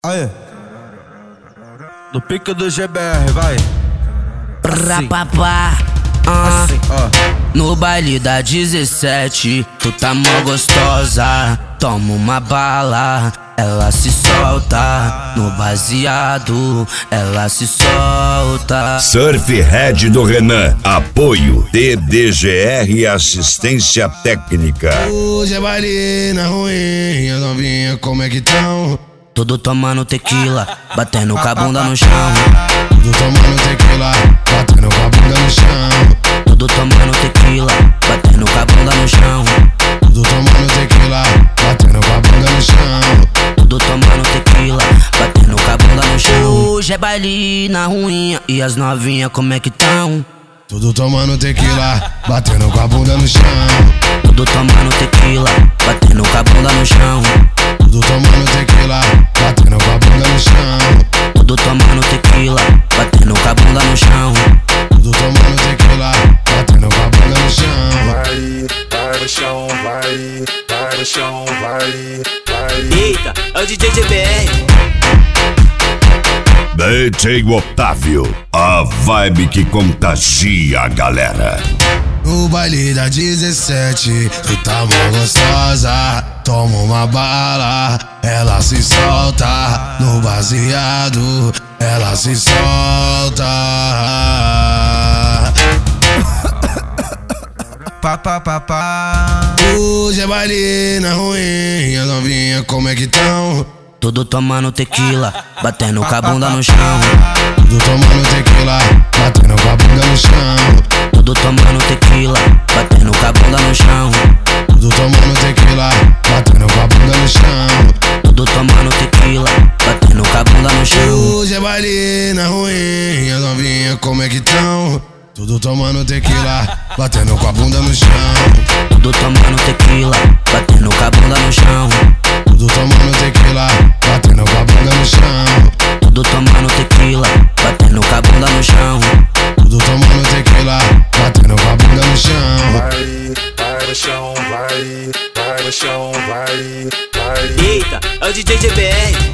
Aí. No pico do GBR, vai. Assim. Papá. Assim, ó. No baile da 17, tu tá mó gostosa. Toma uma bala, ela se solta. No baseado, ela se solta. Surf Head do Renan. Apoio TDGR Assistência Técnica. Hoje é baile na ruim, as novinhas como é que tão? Tudo tomando tequila, batendo com a bunda no chão. Tudo tomando tequila, batendo com a bunda no chão. Tudo tomando tequila, batendo com a bunda no chão. Tudo tomando tequila, batendo com a bunda no chão. Tudo tomando tequila, batendo com a bunda no chão. Hoje é baile na ruinha e as novinhas como é que tão? Tudo tomando tequila, batendo com a bunda no chão. Tudo tomando tequila, batendo com a bunda no chão. Tudo tomando tequila, batendo com a bunda no chão. Tudo tomando tequila, batendo com a bunda no chão. Tudo tomando tequila, batendo com a bunda no chão. Vai no chão, vai no chão, vai. Eita, é o DJ GBR. DJ Otávio, a vibe que contagia a galera. No baile da 17, tu tá mó gostosa. Toma uma bala, ela se solta. No baseado, ela se solta. Papapá. Hoje é baile na ruim, as novinhas como é que tão? Tudo tomando tequila, batendo com a bunda no chão. Tudo tomando tequila, batendo com a bunda no chão. Tudo tomando tequila, batendo com a bunda no chão. Tudo tomando tequila, batendo com a bunda no chão. Tudo tomando tequila, batendo com a bunda no chão. Hoje é baile na ruim, as novinhas como é que tão? Tudo tomando tequila, batendo com a bunda no chão. Tudo tomando tequila, batendo com a bunda no chão. Tudo tomando tequila, batendo com a bunda no chão. Tudo tomando tequila, batendo com a bunda no chão. Tudo tomando tequila, batendo com a bunda no chão. Vai no chão, vai no chão, vai. Eita, é o DJ GBR.